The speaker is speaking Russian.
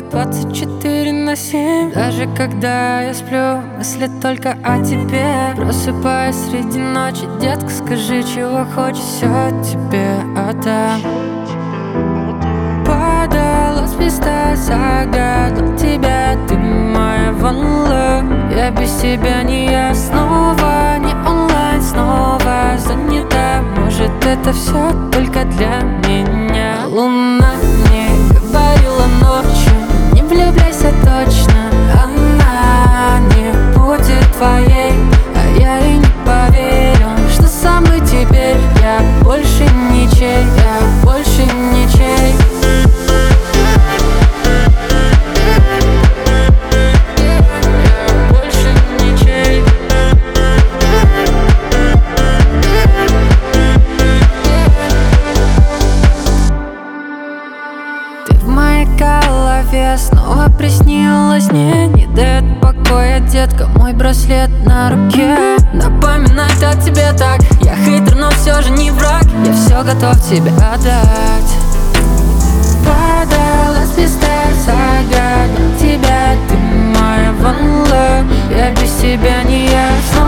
24/7. Даже когда я сплю, мысли только о тебе. Просыпаюсь среди ночи, детка, скажи, чего хочешь, все тебе отдам. Падала звезда, загадал тебя, ты моя one love. Я без тебя не я, снова не онлайн, снова занята. Может, это все только для меня. Луна мне говорила ночью, не влюбляйся точно, она не будет твоей. А я и не поверил, что со мной теперь я больше ничей, я больше ничей. Снова приснилась мне, не дает покоя, детка, мой браслет на руке. Напоминает о тебе так, я хейтер, но все же не враг. Я все готов тебе отдать. Падала звезда, загадал тебя, ты моя one love. Я без тебя не я.